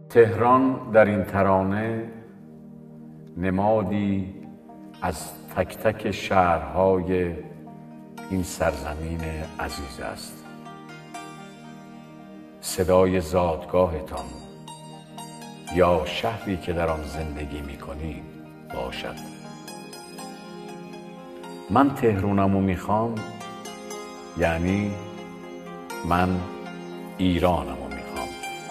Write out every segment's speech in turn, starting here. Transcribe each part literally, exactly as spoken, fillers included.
تهران در این ترانه نمادی از تک تک شهرهای این سرزمین عزیز است. صدای زادگاهتان یا شهری که در آن زندگی می کنید باشد. من تهرانمو میخوام، یعنی من ایرانمو میخوام.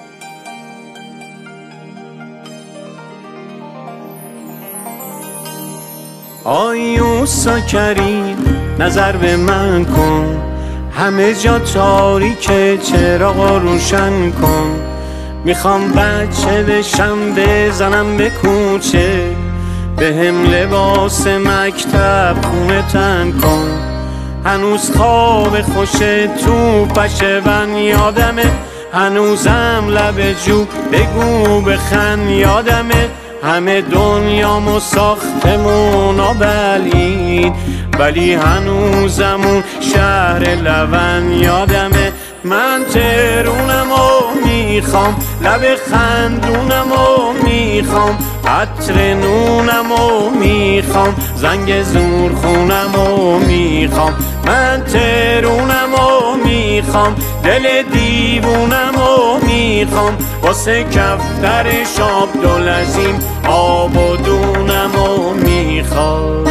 آیوسا کریم نظر به من کن، همه جا تاریکه چراغ روشن کن. میخوام بچه بشم بزنم به کوچه، به هم لباس مکتب خونه تن کن. هنوز خواب خوش تو پشون یادمه، هنوزم لب جو بگو بخن یادمه. همه دنیامو ساختمون و بلید، ولی هنوزمون شهر لون یادمه. من تهرونمو میخوام، لب خندونمو میخوام، عطر نونمو میخوام، زنگ زور خونمو میخوام. من تهرونمو میخوام، دل دیوونمو میخوام، واسه کفتر شاب دلزیم آب و دونمو میخوام.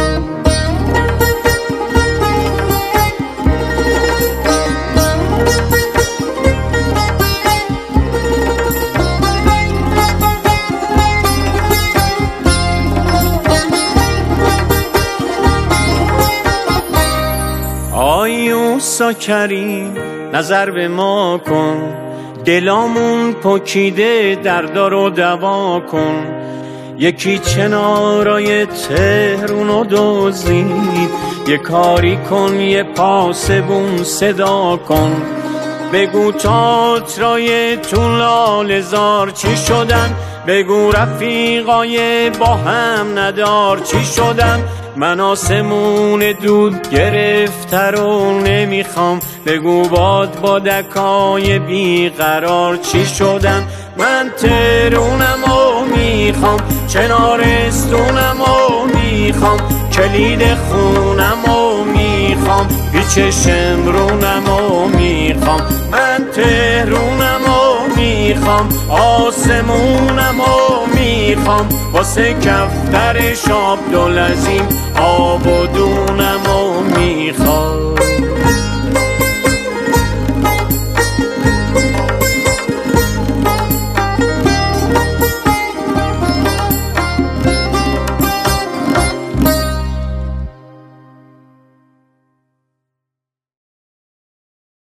آیوسا کریم نظر به ما کن، دلامون پکیده دردا رو دوا کن. یکی چنارای تهرونو دزدید، یه کاری کن یه پاسبون صدا کن. بگو تئاترای تو لاله‌زار چی شدن، بگو رفیقای با هم ندار چی شدن. من آسمون دود گرفته رو نمیخوام، بگو باد بادکای بیقرار چی شدن. من تهرونمو میخوام، چنارستونمو میخوام، کلید خونمو میخوام، پیچ شمرونمو میخوام. من تهرونمو میخوام، آسمونمو میخوام، واسه کفتر شاب دلزیم آب و دونمو میخوام.